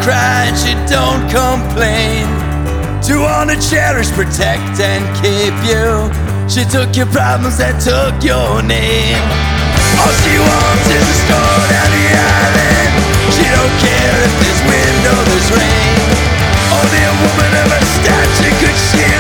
cry and she don't complain. To wanna cherish, protect and keep you. She took your problems and took your name. All she wants is a store down the island. She don't care if there's wind or there's rain. Only a woman of her stature could she